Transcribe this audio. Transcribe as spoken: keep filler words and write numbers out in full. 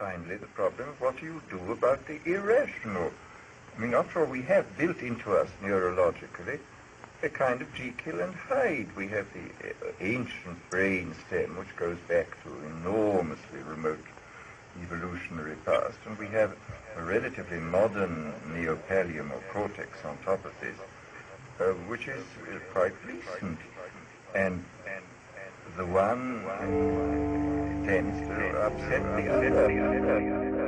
finally the problem of what do you do about the irrational. I mean, after all, we have built into us neurologically a kind of Jekyll and Hyde. We have the uh, ancient brain stem, which goes back to enormously remote evolutionary past, and we have a relatively modern neopallium or cortex on top of this, uh, which is uh, quite recent. And the one tends to upset the other.